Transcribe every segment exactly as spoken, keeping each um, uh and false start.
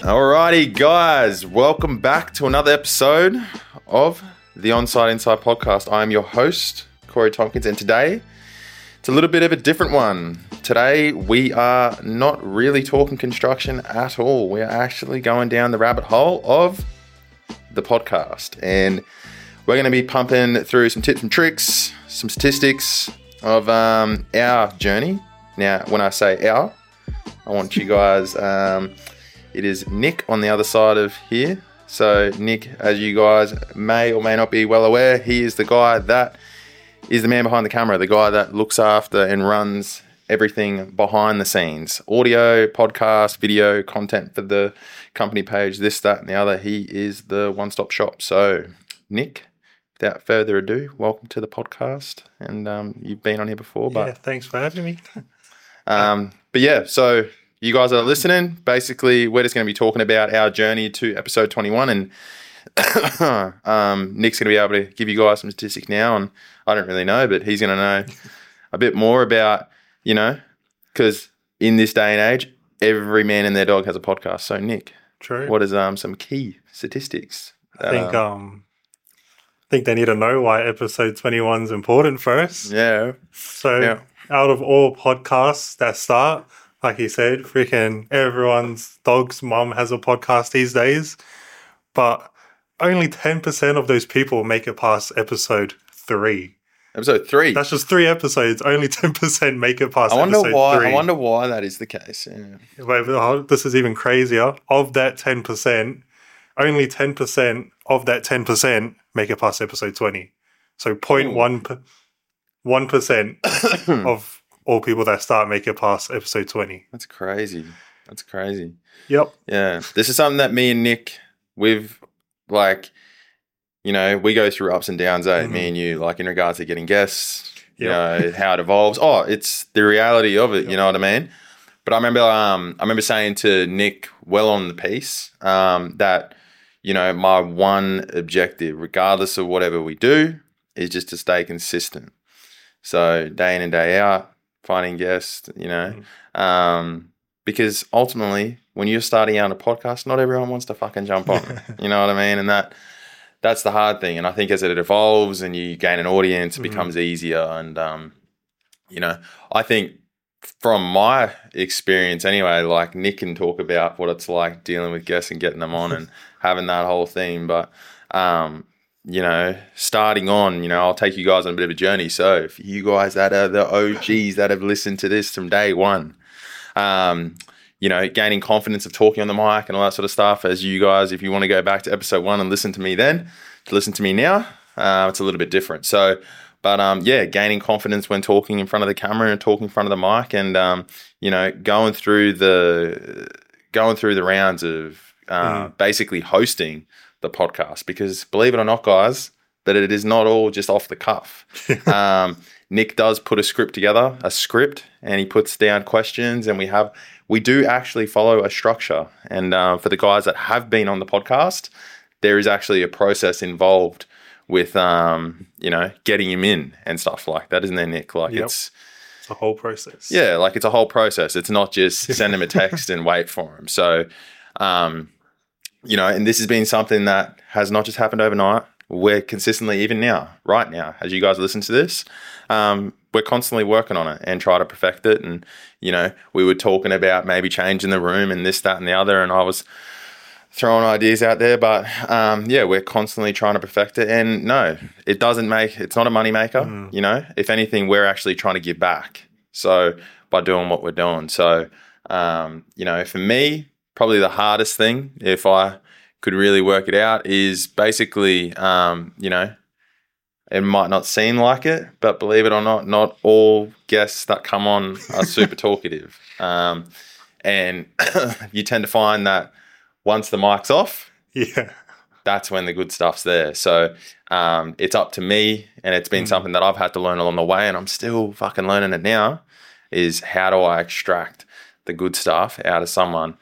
Alrighty, guys, welcome back to another episode of the Onside Inside podcast. I am your host, Corey Tompkins, and today it's a little bit of a different one. Today we are not really talking construction at all. We are actually going down the rabbit hole of the podcast, and we're going to be pumping through some tips and tricks, some statistics of um, our journey. Now, when I say our, I want you guys... Um, It is Nick on the other side of here. So Nick, as you guys may or may not be well aware, he is the guy that is the man behind the camera, the guy that looks after and runs everything behind the scenes. Audio, podcast, video, content for the company page, this, that, and the other. He is the one-stop shop. So Nick, without further ado, welcome to the podcast. And um, you've been on here before. But, yeah, thanks for having me. um, but yeah, so... You guys that are listening, basically, we're just going to be talking about our journey to episode twenty-one, and um, Nick's going to be able to give you guys some statistics now, and I don't really know, but he's going to know a bit more about, you know, because in this day and age, every man and their dog has a podcast. So, Nick, True. What is um some key statistics? I think um, um I think they need to know why episode twenty-one is important first. Yeah. So, yeah. out of all podcasts that start, like you said, freaking everyone's dog's mum has a podcast these days. But only ten percent of those people make it past episode three. Episode three? That's just three episodes. Only ten percent make it past I wonder episode why, three. I wonder why that is the case. Yeah. But this is even crazier. Of that ten percent, only ten percent of that ten percent make it past episode twenty. So zero point one percent of all people that start make it past episode twenty. That's crazy. That's crazy. Yep. Yeah. This is something that me and Nick, we've, like, you know, we go through ups and downs, eh? Mm-hmm. Me and you, like, in regards to getting guests, you yep. know, how it evolves. Oh, it's the reality of it, yep. You know what I mean? But I remember um, I remember saying to Nick well on the piece um, that, you know, my one objective, regardless of whatever we do, is just to stay consistent. So day in and day out, finding guests, you know, mm. um, because ultimately when you're starting out a podcast, not everyone wants to fucking jump on, you know what I mean? And that that's the hard thing. And I think as it evolves and you gain an audience, it mm. becomes easier. And, um, you know, I think from my experience anyway, like Nick can talk about what it's like dealing with guests and getting them on and having that whole thing. But, um, you know, starting on, you know, I'll take you guys on a bit of a journey. So for you guys that are the O Gs that have listened to this from day one, um, you know, gaining confidence of talking on the mic and all that sort of stuff, as you guys, if you want to go back to episode one and listen to me then, to listen to me now, uh, it's a little bit different. So, but um, yeah, gaining confidence when talking in front of the camera and talking in front of the mic and, um, you know, going through the, going through the rounds of uh, mm. basically hosting the podcast, because believe it or not, guys, that it is not all just off the cuff. um, Nick does put a script together, a script, and he puts down questions, and we have we do actually follow a structure. And uh, for the guys that have been on the podcast, there is actually a process involved with um, you know, getting him in and stuff like that, isn't there, Nick? Like yep. it's it's a whole process. Yeah, like it's a whole process. It's not just send him a text and wait for him. So. Um, You know, and this has been something that has not just happened overnight. We're consistently, even now, right now, as you guys listen to this, um, we're constantly working on it and try to perfect it. And, you know, we were talking about maybe changing the room and this, that, and the other. And I was throwing ideas out there. But, um, yeah, we're constantly trying to perfect it. And, no, it doesn't make, it's not a money maker, mm. you know. If anything, we're actually trying to give back. So, by doing what we're doing. So, um, you know, for me, probably the hardest thing, if I could really work it out, is basically, um, you know, it might not seem like it, but believe it or not, not all guests that come on are super talkative. Um, and you tend to find that once the mic's off, yeah, that's when the good stuff's there. So um, it's up to me, and it's been mm. something that I've had to learn along the way, and I'm still fucking learning it now, is how do I extract the good stuff out of someone.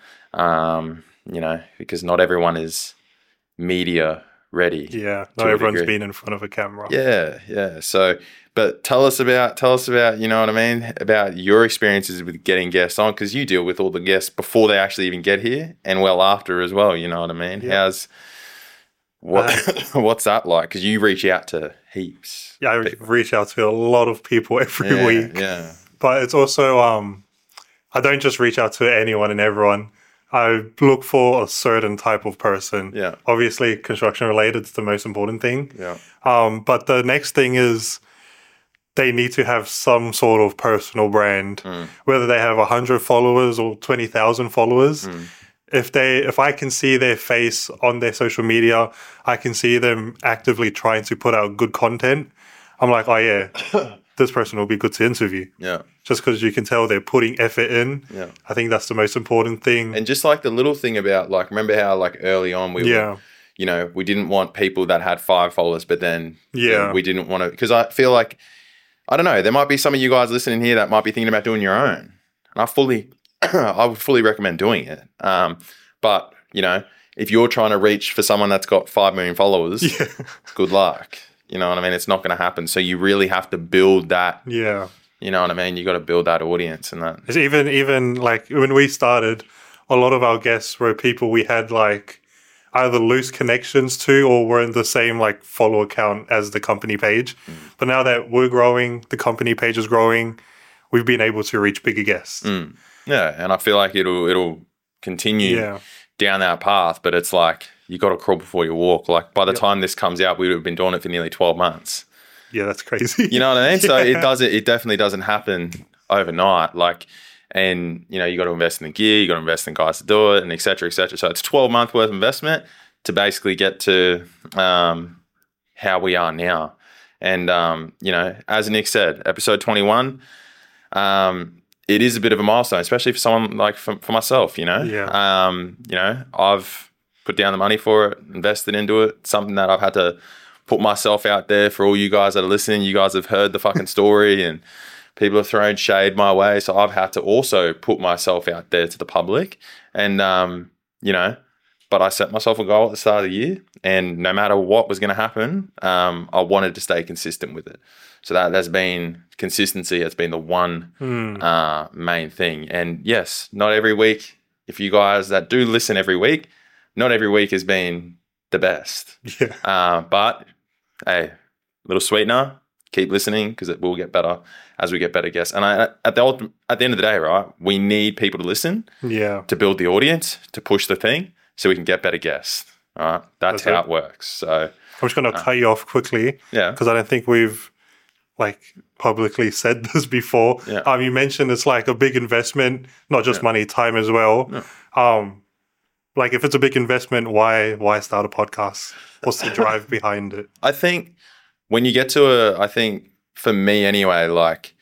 Um, you know, because not everyone is media ready. Yeah, not everyone's been in front of a camera. Yeah, yeah. So But tell us about, tell us about, you know what I mean, about your experiences with getting guests on, because you deal with all the guests before they actually even get here and well after as well. You know what I mean? Yeah. How's what? Uh, what's that like? Because you reach out to heaps. Yeah, I people. reach out to a lot of people every Yeah, week. yeah, But it's also, um, I don't just reach out to anyone and everyone. I look for a certain type of person. yeah, Obviously, construction related is the most important thing. yeah, Um, but the next thing is they need to have some sort of personal brand, Mm. whether they have one hundred followers or twenty thousand followers. Mm. If they, if I can see their face on their social media, I can see them actively trying to put out good content. I'm like, oh yeah, this person will be good to interview. yeah, Just because you can tell they're putting effort in. yeah. I think that's the most important thing. And just like the little thing about, like, remember how like early on we yeah. were, you know, we didn't want people that had five followers, but then Yeah. we didn't want to, because I feel like, I don't know, there might be some of you guys listening here that might be thinking about doing your own. And I fully, I would fully recommend doing it. Um, but, you know, if you're trying to reach for someone that's got five million followers, Yeah. good luck. You know what I mean? It's not going to happen. So you really have to build that, Yeah. you know what I mean? You got to build that audience and that. It's even, even like when we started, a lot of our guests were people we had like either loose connections to or were in the same like follow account as the company page. Mm. But now that we're growing, the company page is growing, we've been able to reach bigger guests. Mm. Yeah. And I feel like it'll, it'll continue Yeah. down that path, but it's like, you got to crawl before you walk. Like by the Yep. time this comes out, we would have been doing it for nearly twelve months. Yeah, that's crazy. You know what I mean? So Yeah. it doesn't, it definitely doesn't happen overnight. Like, and you know, you got to invest in the gear, you got to invest in guys to do it, and et cetera, et cetera. So it's twelve month worth of investment to basically get to um, how we are now. And, um, you know, as Nick said, episode twenty-one, um, it is a bit of a milestone, especially for someone like for, for myself, you know? Yeah. Um, you know, I've put down the money for it, invested into it, something that I've had to put myself out there for all you guys that are listening. You guys have heard the fucking story and people have thrown shade my way. So I've had to also put myself out there to the public. And, um, you know, but I set myself a goal at the start of the year, and no matter what was going to happen, um, I wanted to stay consistent with it. So that that's been consistency has been the one Mm. uh, main thing. And yes, not every week. If you guys that do listen every week, not every week has been the best. Yeah. Uh, but hey, little sweetener, keep listening because it will get better as we get better guests. And I, at the ultimate, at the end of the day, right, we need people to listen Yeah. to build the audience, to push the thing, so we can get better guests. All right, that's, That's how it. it works. So I'm just going to cut you off quickly yeah, because I don't think we've like publicly said this before. Yeah. Um, you mentioned it's like a big investment, not just Yeah. money, time as well. Yeah. Um, like if it's a big investment, why why start a podcast? What's the drive behind it? I think when you get to a, I think for me anyway, like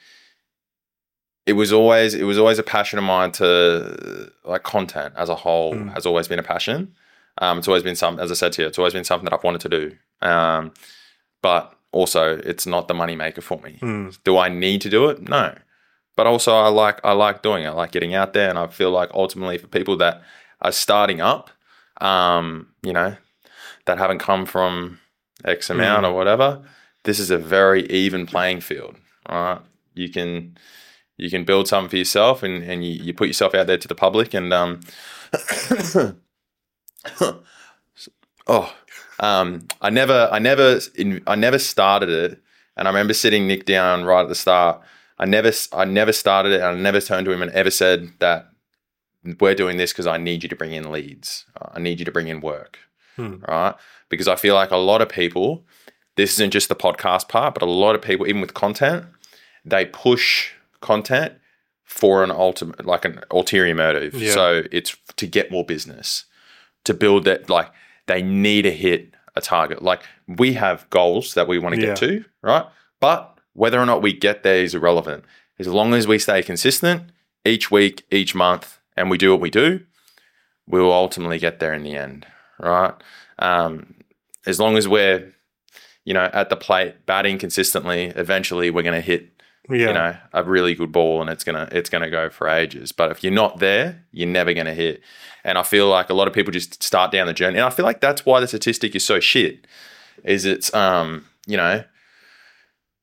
it was always it was always a passion of mine to like content as a whole Mm. has always been a passion. Um, it's always been something, as I said to you, it's always been something that I've wanted to do. Um, but also, it's not the money maker for me. Mm. Do I need to do it? No. But also, I like I like doing it. I like getting out there, and I feel like ultimately for people that are starting up, um, you know, that haven't come from X amount Mm. or whatever, this is a very even playing field. All right, you can you can build something for yourself, and and you, you put yourself out there to the public, and um, oh. Um, I never, I never, I never started it, and I remember sitting Nick down right at the start. I never, I never started it, and I never turned to him and ever said that we're doing this because I need you to bring in leads. I need you to bring in work, Hmm. right? Because I feel like a lot of people, this isn't just the podcast part, but a lot of people, even with content, they push content for an ultimate, like an ulterior motive. Yeah. So it's to get more business, to build that, like. They need to hit a target. Like we have goals that we want to Yeah. get to, right? But whether or not we get there is irrelevant. As long as we stay consistent each week, each month, and we do what we do, we'll ultimately get there in the end, right? Um, as long as we're, you know, at the plate, batting consistently, eventually we're going to hit, Yeah. you know, a really good ball, and it's gonna it's gonna go for ages. But if you're not there, you're never gonna hit. And I feel like a lot of people just start down the journey, and I feel like that's why the statistic is so shit. Is it's um you know,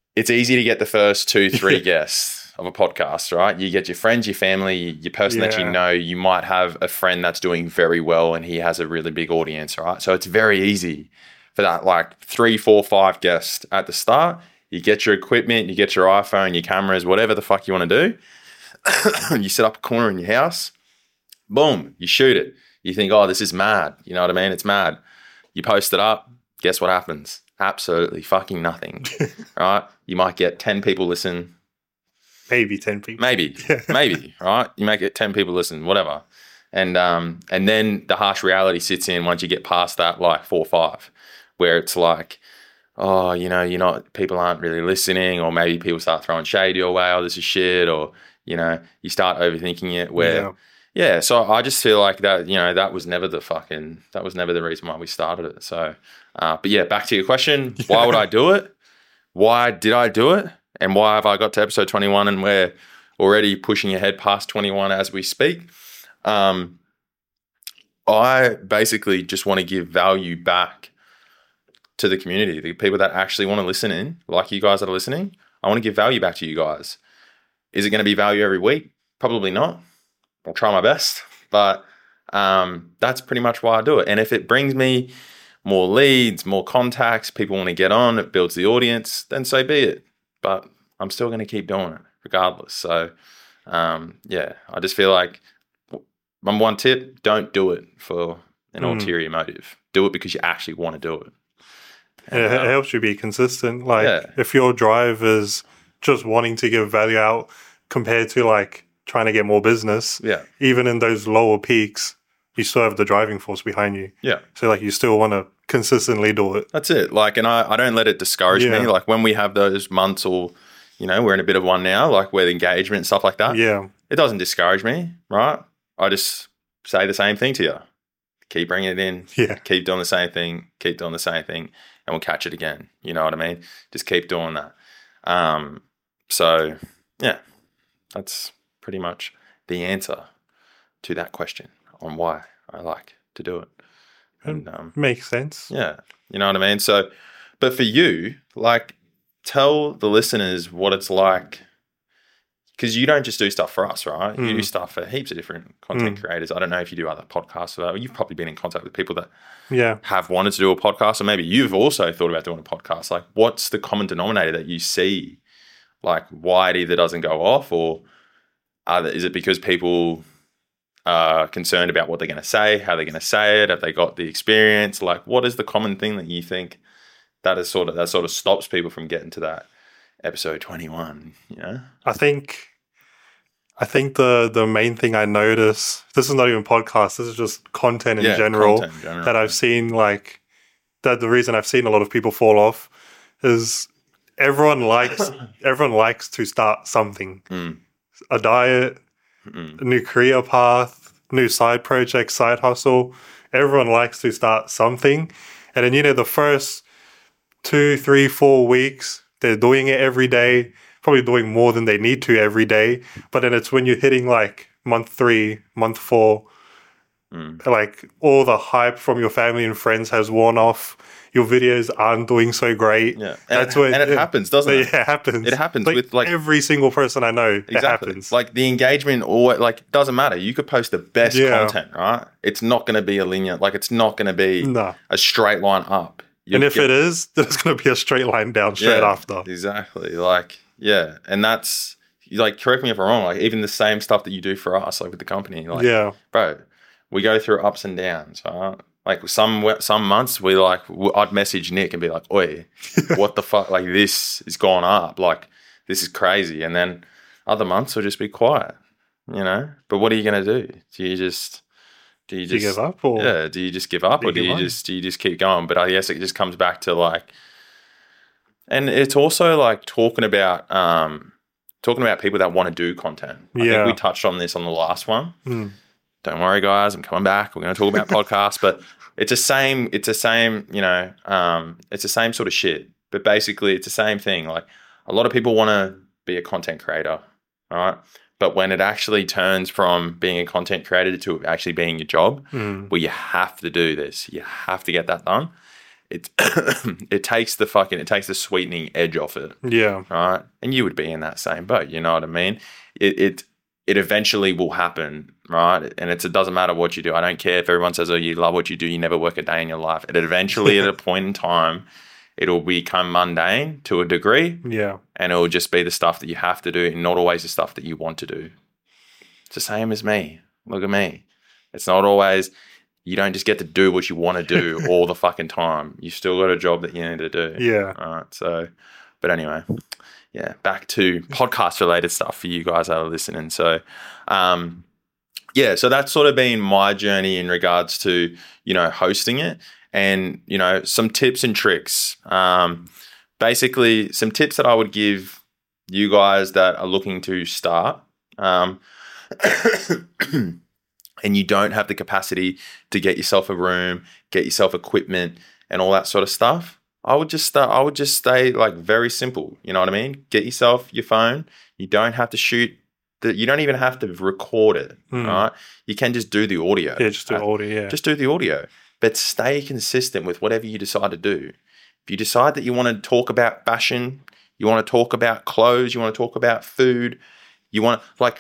it's easy to get the first two, three guests of a podcast, right? You get your friends, your family, your person yeah. that you know. You might have a friend that's doing very well and he has a really big audience, right? So it's very easy for that, like three, four, five guests at the start. You get your equipment, you get your iPhone, your cameras, whatever the fuck you want to do. You set up a corner in your house. Boom, you shoot it. You think, oh, this is mad. You know what I mean? It's mad. You post it up. Guess what happens? Absolutely fucking nothing, right? You might get ten people listen. Maybe ten people. Maybe, maybe, right? You make it ten people listen, whatever. And um, and then the harsh reality sits in once you get past that, like four or five, where it's like, oh, you know, you're not, people aren't really listening, or maybe people start throwing shade your way, oh, this is shit, or, you know, you start overthinking it where, yeah. yeah, so I just feel like that, you know, that was never the fucking, that was never the reason why we started it. So, uh, but yeah, back to your question, why would I do it? Why did I do it? And why have I got to episode twenty-one and we're already pushing ahead past twenty-one as we speak? Um, I basically just want to give value back to the community, the people that actually want to listen in, like you guys that are listening. I want to give value back to you guys. Is it going to be value every week? Probably not. I'll try my best, but um, that's pretty much why I do it. And if it brings me more leads, more contacts, people want to get on, it builds the audience, then so be it. But I'm still going to keep doing it regardless. So, um, yeah, I just feel like number one tip, don't do it for an mm. ulterior motive. Do it because you actually want to do it. And, it, um, it helps you be consistent. Like yeah. if your drive is just wanting to give value out compared to like trying to get more business, yeah. even in those lower peaks, you still have the driving force behind you. Yeah. So like you still want to consistently do it. That's it. Like, and I, I don't let it discourage yeah. me. Like when we have those months or, you know, we're in a bit of one now, like where the engagement and stuff like that. Yeah. It doesn't discourage me, right? I just say the same thing to you. Keep bringing it in. Yeah. Keep doing the same thing. Keep doing the same thing. And we'll catch it again. You know what I mean? Just keep doing that. Um, so, yeah, that's pretty much the answer to that question on why I like to do it. And, um, makes sense. Yeah. You know what I mean? So, but for you, like, tell the listeners what it's like, because you don't just do stuff for us, right? Mm. You do stuff for heaps of different content mm. creators. I don't know if you do other podcasts or that. You've probably been in contact with people that yeah. have wanted to do a podcast, or maybe you've also thought about doing a podcast. Like, what's the common denominator that you see? Like, why it either doesn't go off, or are there, is it because people are concerned about what they're going to say, how they're going to say it? Have they got the experience? Like, what is the common thing that you think that is sort of that sort of stops people from getting to that episode twenty-one? You know, I think. I think the, the main thing I notice, this is not even podcast, this is just content in, yeah, general, content in general, that I've seen, like, that the reason I've seen a lot of people fall off is everyone likes everyone likes to start something. Mm. A diet, Mm-mm. a new career path, new side project, side hustle. Everyone likes to start something. And then, you know, the first two, three, four weeks, they're doing it every day. Probably doing more than they need to every day. But then it's when you're hitting like month three, month four, mm. like all the hype from your family and friends has worn off. Your videos aren't doing so great. Yeah, and That's it, when and it, it happens, doesn't it? Yeah, it happens. It happens like with like every single person I know. Exactly. It happens. Like the engagement, or like doesn't matter. You could post the best yeah. content, right? It's not going to be a linear. Like it's not going to be nah. a straight line up. You'll and if get, it is, then it's going to be a straight line down straight yeah, after. Exactly. Like. Yeah, and that's, like, correct me if I'm wrong, like, even the same stuff that you do for us, like, with the company. Like, yeah. Bro, we go through ups and downs, right? Like, some some months, we, like, I'd message Nick and be like, oi, what the fuck? Like, this is gone up. Like, this is crazy. And then other months will just be quiet, you know? But what are you going to do? Do you just... Do you, just, do you give up? Or yeah, do you just give up? Do or do you, just, do you just keep going? But I guess it just comes back to, like... And it's also like talking about um, talking about people that want to do content. I yeah. think we touched on this on the last one. Mm. Don't worry, guys. I'm coming back. We're going to talk about podcasts, but it's the same. It's the same. You know, um, it's the same sort of shit. But basically, it's the same thing. Like a lot of people want to be a content creator, all right? But when it actually turns from being a content creator to actually being your job, mm. well, you have to do this. You have to get that done. it it takes the fucking it takes the sweetening edge off it. Yeah. Right. And you would be in that same boat. You know what I mean? It it it eventually will happen, right? And it's it doesn't matter what you do. I don't care if everyone says, "Oh, you love what you do. You never work a day in your life." It eventually, at a point in time, it'll become mundane to a degree. Yeah. And it'll just be the stuff that you have to do, and not always the stuff that you want to do. It's the same as me. Look at me. It's not always. You don't just get to do what you want to do all the fucking time. You still got a job that you need to do. Yeah. All right. So, but anyway. Yeah, back to podcast-related stuff for you guys that are listening. So, um, yeah, so that's sort of been my journey in regards to, you know, hosting it and, you know, some tips and tricks. Um, basically, some tips that I would give you guys that are looking to start um, and you don't have the capacity to get yourself a room, get yourself equipment and all that sort of stuff. I would just start, I would just stay like very simple. You know what I mean? Get yourself your phone. You don't have to shoot the, you don't even have to record it. Hmm. Right? You can just do the audio. Yeah, just do uh, audio. Yeah. Just do the audio. But stay consistent with whatever you decide to do. If you decide that you want to talk about fashion, you want to talk about clothes, you want to talk about food, you want to, like,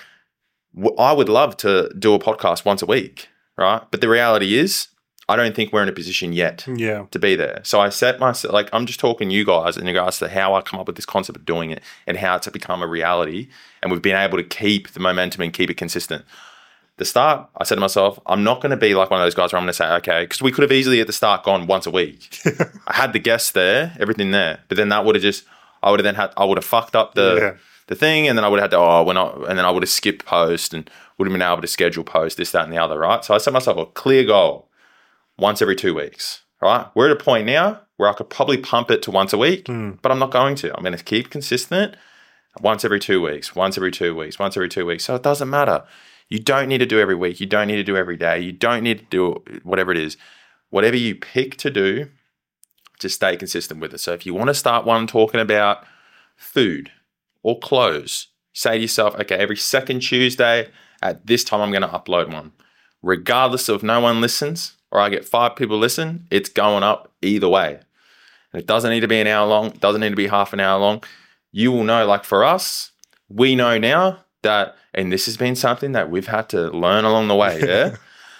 w- I would love to do a podcast once a week, right? But the reality is, I don't think we're in a position yet yeah. to be there. So I set myself, like, I'm just talking to you guys in regards to how I come up with this concept of doing it and how it's become a reality. And we've been able to keep the momentum and keep it consistent. The start, I said to myself, I'm not going to be like one of those guys where I'm going to say, okay, because we could have easily at the start gone once a week. I had the guests there, everything there. But then that would have just, I would have then had, I would have fucked up the yeah. the thing. And then I would have had to, oh, we're not, and then I would have skipped post and would have been able to schedule post, this, that, and the other, right? So I set myself a clear goal. Once every two weeks, right? We're at a point now where I could probably pump it to once a week, mm. but I'm not going to. I'm going to keep consistent once every two weeks, once every two weeks, once every two weeks. So it doesn't matter. You don't need to do every week. You don't need to do every day. You don't need to do whatever it is. Whatever you pick to do, just stay consistent with it. So if you want to start one talking about food or clothes, say to yourself, okay, every second Tuesday at this time, I'm going to upload one. Regardless of no one listens, or I get five people listen, it's going up either way. And it doesn't need to be an hour long. It doesn't need to be half an hour long. You will know, like for us, we know now that, and this has been something that we've had to learn along the way, yeah?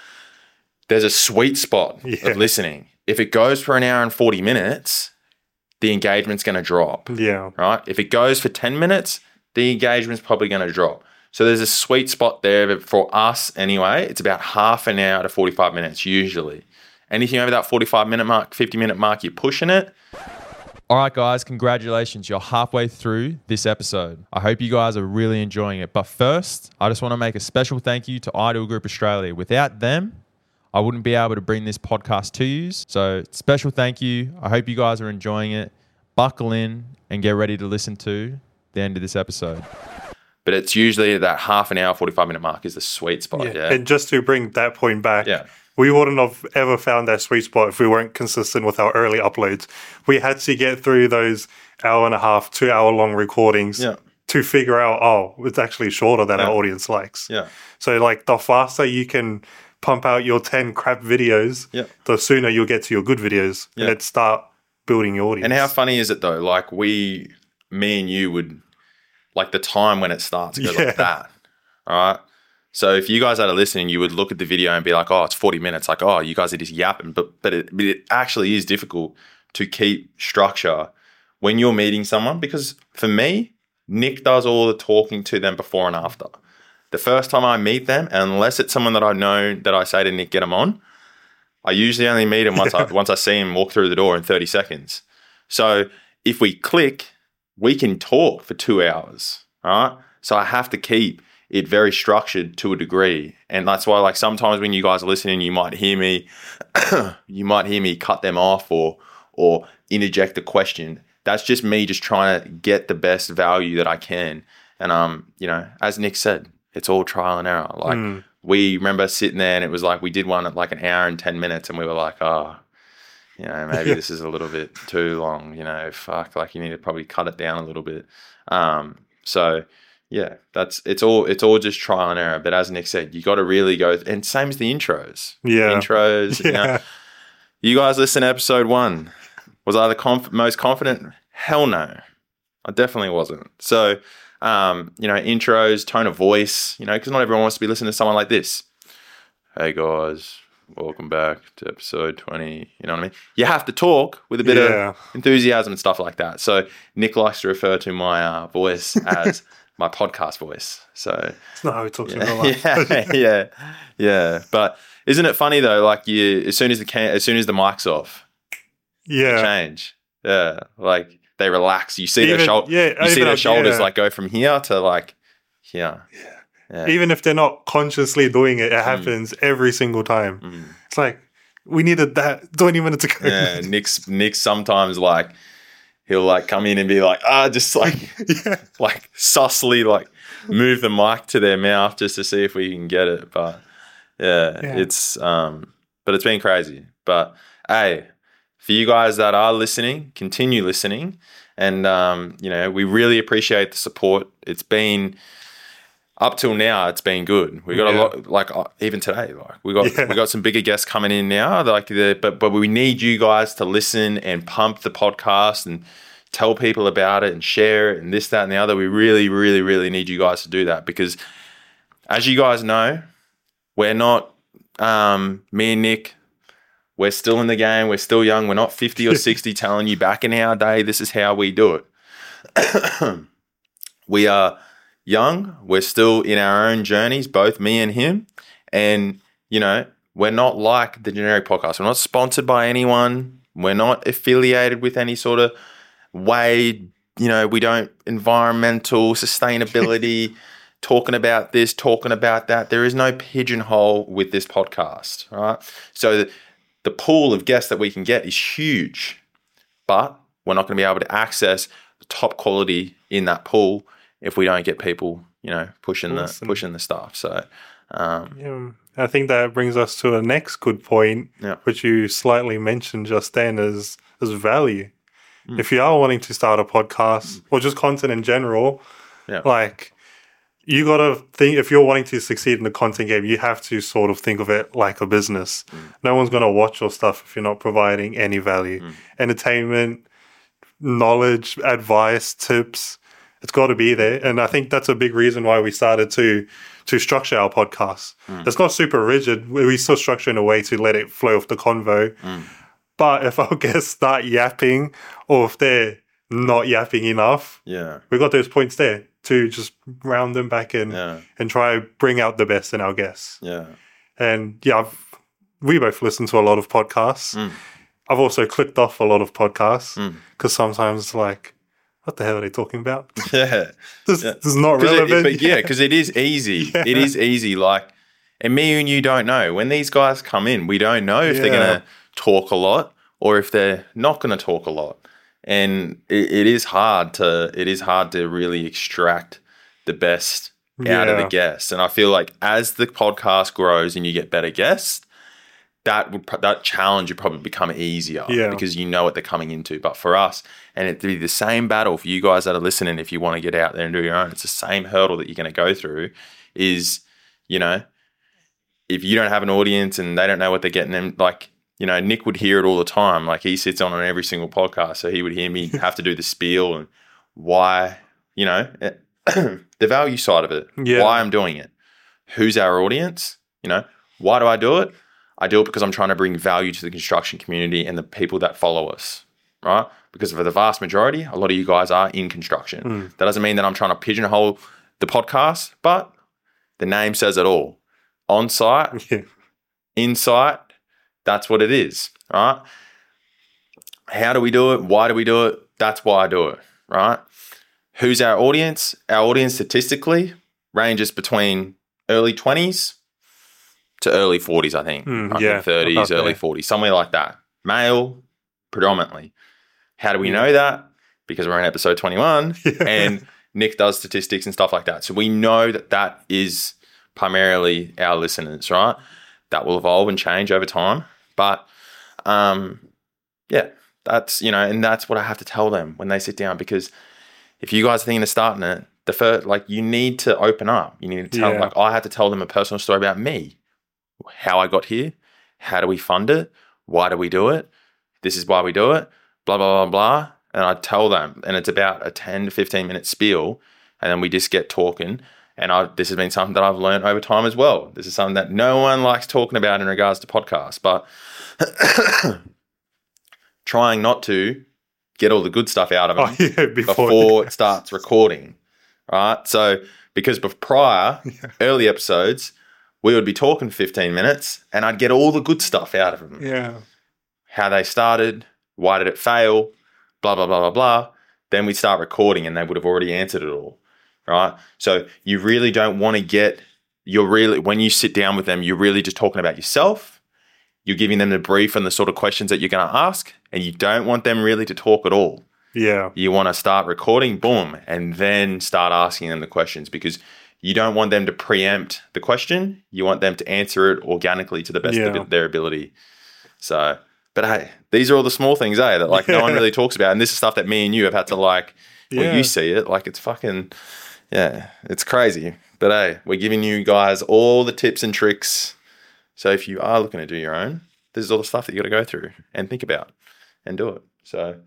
There's a sweet spot yeah. of listening. If it goes for an hour and forty minutes, the engagement's going to drop. Yeah. Right? If it goes for ten minutes, the engagement's probably going to drop. So there's a sweet spot there, but for us anyway, it's about half an hour to forty-five minutes usually. Anything over that forty-five minute mark, fifty minute mark, you're pushing it. All right, guys, congratulations. You're halfway through this episode. I hope you guys are really enjoying it. But first, I just want to make a special thank you to Ideal Group Australia. Without them, I wouldn't be able to bring this podcast to you. So special thank you. I hope you guys are enjoying it. Buckle in and get ready to listen to the end of this episode. But it's usually that half an hour, forty-five minute mark is the sweet spot. Yeah. yeah. And just to bring that point back, yeah. we wouldn't have ever found that sweet spot if we weren't consistent with our early uploads. We had to get through those hour and a half, two hour long recordings yeah. to figure out, oh, it's actually shorter than yeah. our audience likes. Yeah. So like the faster you can pump out your ten crap videos, yeah. the sooner you'll get to your good videos yeah. and let's start building your audience. And how funny is it though? Like we, me and you would, like the time when it starts goes yeah. like that. All right. So if you guys that are listening, you would look at the video and be like, oh, it's forty minutes. Like, oh, you guys are just yapping. But but it, but it actually is difficult to keep structure when you're meeting someone, because for me, Nick does all the talking to them before and after. The first time I meet them, unless it's someone that I know that I say to Nick, get them on, I usually only meet him once I once I see him walk through the door in thirty seconds. So if we click, we can talk for two hours, all right? So I have to keep it very structured to a degree. And that's why, like, sometimes when you guys are listening, you might hear me, you might hear me cut them off or or interject a question. That's just me just trying to get the best value that I can. And, um, you know, as Nick said, it's all trial and error. Like, mm. we remember sitting there and it was like we did one at like an hour and ten minutes and we were like, oh, you know, maybe this is a little bit too long, you know, fuck, like you need to probably cut it down a little bit. Um, so yeah, that's, it's all, it's all just trial and error. But as Nick said, you got to really go, and same as the intros. Yeah. Intros, yeah. you know, You guys listen to episode one. Was I the conf- most confident? Hell no. I definitely wasn't. So, um, you know, intros, tone of voice, you know, because not everyone wants to be listening to someone like this. Hey, guys. Welcome back to episode twenty. You know what I mean? You have to talk with a bit Yeah. of enthusiasm and stuff like that. So Nick likes to refer to my uh, voice as my podcast voice. So It's not how he talks in yeah, real life. yeah, yeah, yeah. But isn't it funny though? Like you, as soon as the can, as soon as the mic's off, Yeah. change. Yeah, like they relax. You see Even- their shoulder. yeah, you see even their like- shoulders yeah. like go from here to like here. Yeah. Even if they're not consciously doing it, it happens every single time. Mm. It's like, we needed that twenty minutes ago. Yeah, Nick's Nick sometimes like he'll like come in and be like, ah, just like Yeah. like sussly like move the mic to their mouth just to see if we can get it. But yeah, Yeah. it's um but it's been crazy. But hey, for you guys that are listening, continue listening. And um, you know, we really appreciate the support. It's been up till now, it's been good. We got a Yeah. lot, like uh, even today, like we got Yeah. we got some bigger guests coming in now. Like, the, but but we need you guys to listen and pump the podcast and tell people about it and share it and this, that, and the other. We really, really, really need you guys to do that because, as you guys know, we're not um, me and Nick. We're still in the game. We're still young. We're not fifty or sixty telling you back in our day, this is how we do it. We are young. We're still in our own journeys, both me and him. And, you know, we're not like the generic podcast. We're not sponsored by anyone. We're not affiliated with any sort of way. You know, we don't environmental sustainability, talking about this, talking about that. There is no pigeonhole with this podcast, right? So the, the pool of guests that we can get is huge, but we're not going to be able to access the top quality in that pool if we don't get people, you know, pushing Awesome. the pushing the stuff. So, um, Yeah. I think that brings us to a next good point, Yeah. which you slightly mentioned just then, as, as value. Mm. If you are wanting to start a podcast or just content in general, Yeah. like you got to think, if you're wanting to succeed in the content game, you have to sort of think of it like a business. Mm. No one's going to watch your stuff if you're not providing any value. Mm. Entertainment, knowledge, advice, tips, it's got to be there. And I think that's a big reason why we started to to structure our podcast. Mm. It's not super rigid. We we still structure in a way to let it flow off the convo. Mm. But if our guests start yapping or if they're not yapping enough, yeah, we got those points there to just round them back in yeah, and try bring out the best in our guests. yeah, And yeah, I've, we both listen to a lot of podcasts. Mm. I've also clicked off a lot of podcasts Mm. because sometimes it's like, what the hell are they talking about? yeah. This, Yeah. this is not 'Cause it- relevant. but yeah, because it is easy. Yeah. It is easy. Like, and me and you don't know when these guys come in. We don't know if they're Yeah. gonna talk a lot or if they're not gonna talk a lot. And it, it is hard to it is hard to really extract the best out of the Yeah. guests. And I feel like as the podcast grows and you get better guests, that would pro- that challenge would probably become easier Yeah. because you know what they're coming into. But for us, and it'd be the same battle for you guys that are listening. If you want to get out there and do your own, it's the same hurdle that you're going to go through. Is, you know, if you don't have an audience and they don't know what they're getting, them like, you know, Nick would hear it all the time. Like he sits on on every single podcast, so he would hear me have to do the spiel and why, you know, the value side of it, Yeah. why I'm doing it, who's our audience, you know, why do I do it? I do it because I'm trying to bring value to the construction community and the people that follow us, right? Because for the vast majority, a lot of you guys are in construction. Mm. That doesn't mean that I'm trying to pigeonhole the podcast, but the name says it all. On-site, Yeah. insight, that's what it is, right? How do we do it? Why do we do it? That's why I do it, right? Who's our audience? Our audience statistically ranges between early twenties to early forties, I think. Mm, I think yeah, thirties, about early there. forties, somewhere like that. Male, predominantly. How do we Yeah. know that? Because we're in episode twenty-one Yeah. and Nick does statistics and stuff like that. So we know that that is primarily our listeners, right? That will evolve and change over time. But, um, yeah, that's, you know, and that's what I have to tell them when they sit down, because if you guys are thinking of starting it, the first, like, you need to open up. You need to tell, Yeah. like, I had to tell them a personal story about me, how I got here, how do we fund it, Why do we do it? This is why we do it. Blah, blah, blah, blah. And I tell them, and it's about a ten to fifteen minute spiel. And then we just get talking. And I, this has been something that I've learned over time as well. This is something that no one likes talking about in regards to podcasts, but trying not to get all the good stuff out of them oh, yeah, before, before it starts recording, right? So because prior, yeah. early episodes, we would be talking fifteen minutes and I'd get all the good stuff out of them. Yeah. How they started, why did it fail, blah, blah, blah, blah, blah. Then we'd start recording and they would have already answered it all. Right. So you really don't want to get, you're really, when you sit down with them, you're really just talking about yourself. You're giving them the brief and the sort of questions that you're going to ask, and you don't want them really to talk at all. Yeah. You want to start recording, boom, and then start asking them the questions, because you don't want them to preempt the question. You want them to answer it organically to the best yeah. of their ability. So, but hey, these are all the small things, eh, that like yeah. no one really talks about. And this is stuff that me and you have had to like, well, yeah. you see it, like it's fucking... Yeah, it's crazy. But hey, we're giving you guys all the tips and tricks. So if you are looking to do your own, this is all the stuff that you got to go through and think about and do it. So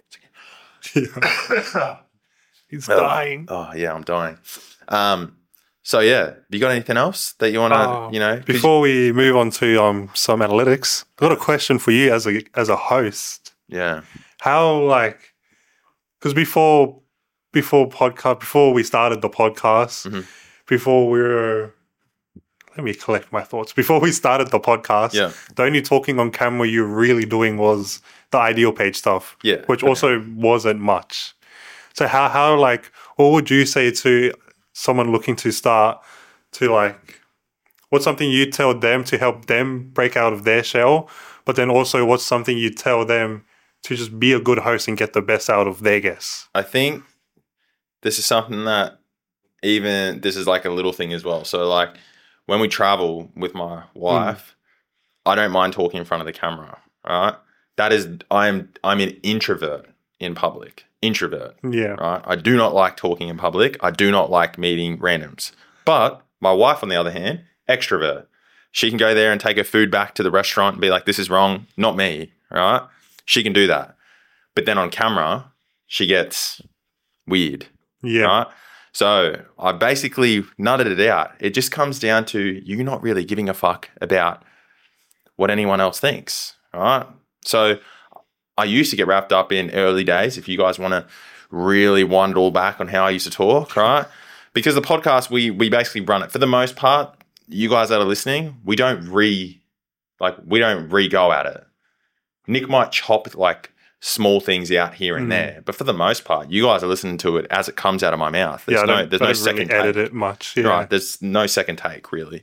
yeah. He's oh, dying. Oh yeah, I'm dying. Um, so yeah, have you got anything else that you want to, uh, you know? Before we move on to um some analytics, I've got a question for you as a as a host. Yeah. How like, because before. Before podcast, before we started the podcast, mm-hmm. before we were, let me collect my thoughts. Before we started the podcast, yeah. the only talking on camera you were really doing was the Ideal Page stuff, yeah, which okay. also wasn't much. So how, how like, what would you say to someone looking to start to like, what's something you tell them to help them break out of their shell, but then also what's something you tell them to just be a good host and get the best out of their guests? I think this is something that even, this is like a little thing as well. So like when we travel with my wife, mm. I don't mind talking in front of the camera, right? That is, I'm I'm an introvert in public. Introvert. Yeah. Right? I do not like talking in public. I do not like meeting randoms. But my wife, on the other hand, extrovert. She can go there and take her food back to the restaurant and be like, this is wrong. Not me, right? She can do that. But then on camera, she gets weird. Yeah. Right? So I basically nutted it out. It just comes down to you not really giving a fuck about what anyone else thinks. Right? So I used to get wrapped up in early days, if you guys want to really wind it all back on how I used to talk, right? Because the podcast, we we basically run it. For the most part, you guys that are listening, we don't re like we don't re-go at it. Nick might chop like small things out here and mm. there, but for the most part, you guys are listening to it as it comes out of my mouth. There's yeah, no, I don't, there's don't no really second edit take. it much. Yeah. Right? There's no second take really.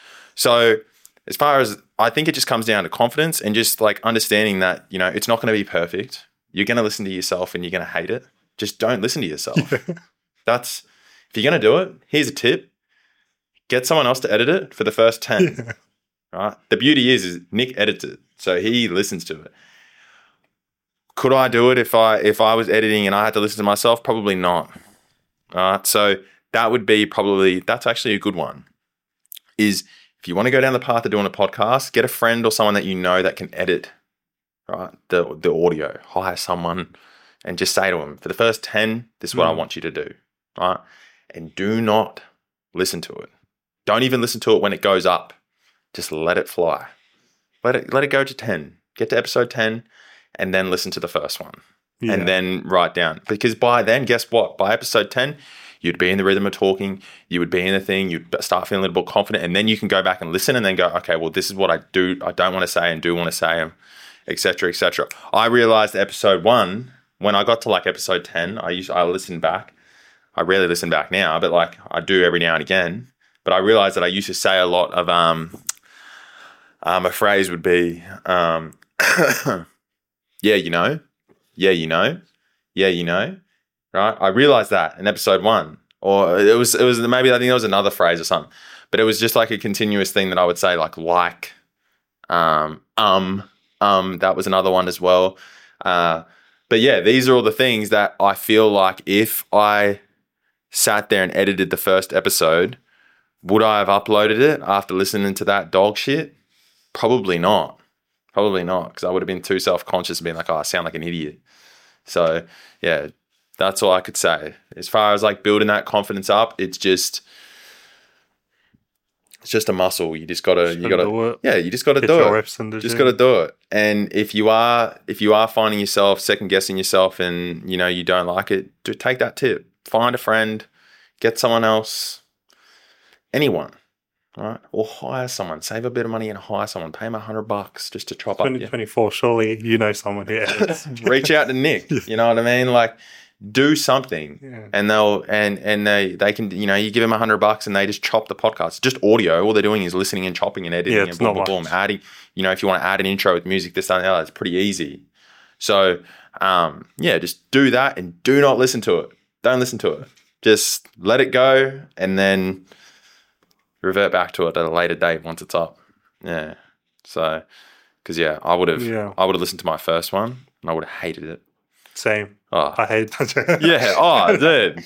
So as far as I think, it just comes down to confidence and just like understanding that you know it's not going to be perfect. You're going to listen to yourself and you're going to hate it. Just don't listen to yourself. Yeah. That's if you're going to do it. Here's a tip: get someone else to edit it for the first ten. Yeah. Right? The beauty is, is Nick edits it, so he listens to it. Could I do it if I if I was editing and I had to listen to myself? Probably not. All right. So that would be probably, that's actually a good one. Is if you want to go down the path of doing a podcast, get a friend or someone that you know that can edit, right, the the audio. Hire someone and just say to them, for the first ten, this is what mm. I want you to do. Right? And do not listen to it. Don't even listen to it when it goes up. Just let it fly. Let it let it go to ten. Get to episode ten. And then listen to the first one. Yeah. And then write down. Because by then, guess what? By episode ten, you'd be in the rhythm of talking. You would be in the thing. You'd start feeling a little bit confident. And then you can go back and listen and then go, okay, well, this is what I do. I don't want to say and do want to say them, et cetera, et cetera. I realized episode one, when I got to like episode ten, I used I listened back. I rarely listen back now, but like I do every now and again. But I realized that I used to say a lot of, um, um a phrase would be, um, yeah, you know, yeah, you know, yeah, you know, right? I realized that in episode one, or it was, it was maybe I think there was another phrase or something, but it was just like a continuous thing that I would say, like, like, um, um, um, that was another one as well. Uh, but yeah, these are all the things that I feel like if I sat there and edited the first episode, would I have uploaded it after listening to that dog shit? Probably not. Probably not, because I would have been too self-conscious and being like, oh, I sound like an idiot. So, yeah, that's all I could say. As far as like building that confidence up, it's just, it's just a muscle. You just gotta, just you gotta, do it. yeah, you just gotta Get do it. Reps in the just gym. gotta do it. And if you are, if you are finding yourself second guessing yourself, and you know you don't like it, do take that tip. Find a friend, get someone else, anyone. Right, or hire someone. Save a bit of money and hire someone. Pay them a hundred bucks just to chop twenty twenty-four, up. Surely you know someone here. Reach out to Nick. You know what I mean? Like, do something, yeah. and they'll and and they they can. You know, you give them a hundred bucks and they just chop the podcast. It's just audio. All they're doing is listening and chopping and editing yeah, and boom, boom, boom, adding. You know, if you want to add an intro with music, this, that, and the other, it's pretty easy. So, um, yeah, just do that and do not listen to it. Don't listen to it. Just let it go, and then revert back to it at a later date once it's up. Yeah. So, because yeah, I would have, yeah. I would have listened to my first one and I would have hated it. Same. Oh. I hate that. yeah. Oh, dude.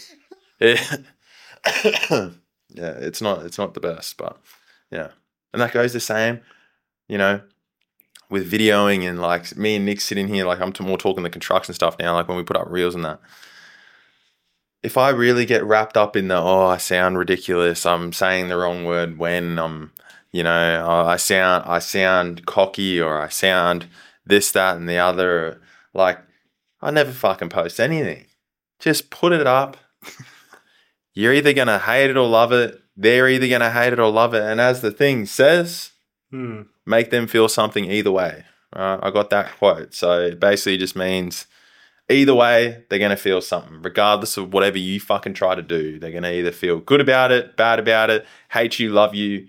Yeah. yeah. It's not. It's not the best, but yeah. And that goes the same, you know, with videoing and like me and Nick sitting here. Like I'm more talking the construction stuff now. Like when we put up reels and that. If I really get wrapped up in the, oh, I sound ridiculous, I'm saying the wrong word when I'm, you know, oh, I sound I sound cocky or I sound this, that, and the other, like, I never fucking post anything. Just put it up. You're either going to hate it or love it. They're either going to hate it or love it. And as the thing says, hmm. make them feel something either way. Right? I got that quote. So it basically just means, either way, they're going to feel something. Regardless of whatever you fucking try to do, they're going to either feel good about it, bad about it, hate you, love you.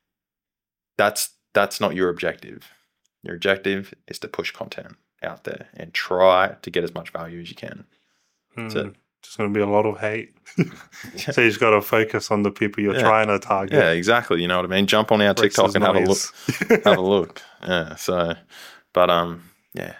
That's that's not your objective. Your objective is to push content out there and try to get as much value as you can. That's mm, it. There's going to be a lot of hate. So you just got to focus on the people you're yeah. ting to target. Yeah, exactly. You know what I mean? Jump on our Rex TikTok and noise. have a look. have a look. Yeah, so, but um, yeah.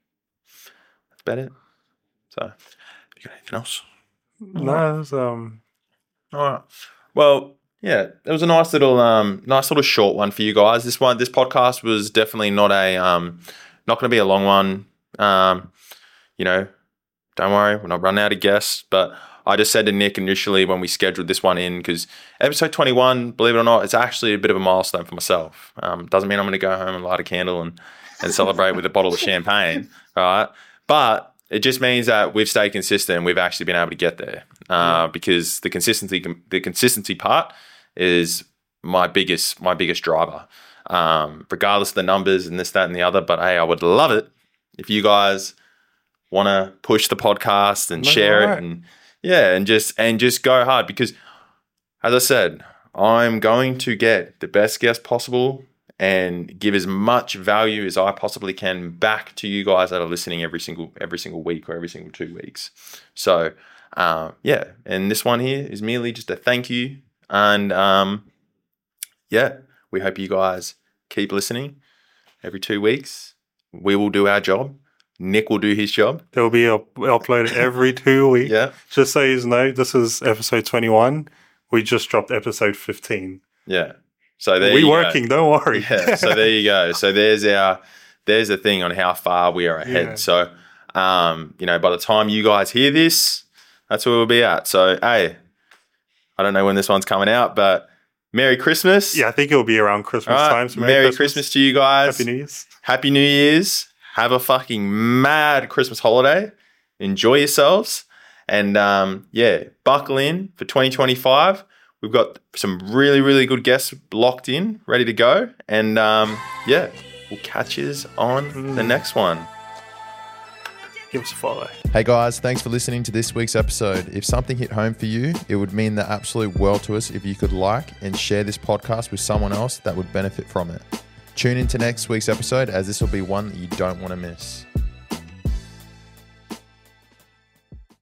That's about it. So, you got anything else? No, it was, um... All right. Well, yeah, it was a nice little, um, nice little short one for you guys. This one, this podcast was definitely not a, um, not going to be a long one. Um, you know, don't worry, we're not running out of guests. But I just said to Nick initially when we scheduled this one in, because episode twenty-one, believe it or not, it's actually a bit of a milestone for myself. Um, doesn't mean I'm going to go home and light a candle and, and celebrate with a bottle of champagne, all right? But it just means that we've stayed consistent and we've actually been able to get there, uh, yeah. because the consistency, the consistency part is my biggest, my biggest driver, um, regardless of the numbers and this, that, and the other. But hey, I would love it if you guys want to push the podcast and no, share right. it, and yeah, and just and just go hard, because, as I said, I'm going to get the best guest possible and give as much value as I possibly can back to you guys that are listening every single every single week or every single two weeks. So, uh, yeah, and this one here is merely just a thank you. And, um, yeah, we hope you guys keep listening every two weeks. We will do our job. Nick will do his job. They'll be up- uploaded every two weeks. Yeah. Just so you know, this is episode twenty-one. We just dropped episode fifteen. Yeah. So there we you working, go. Don't worry. Yeah. So there you go. So there's our there's the thing on how far we are ahead. Yeah. So um, you know, by the time you guys hear this, that's where we'll be at. So hey, I don't know when this one's coming out, but Merry Christmas. Yeah, I think it'll be around Christmas right. time. So Merry, Merry Christmas. Christmas to you guys. Happy New Year's. Happy New Year's. Have a fucking mad Christmas holiday. Enjoy yourselves. And um, yeah, buckle in for twenty twenty-five. We've got some really, really good guests locked in, ready to go. And um, yeah, we'll catch you on mm. the next one. Give us a follow. Hey guys, thanks for listening to this week's episode. If something hit home for you, it would mean the absolute world to us if you could like and share this podcast with someone else that would benefit from it. Tune into next week's episode, as this will be one that you don't want to miss.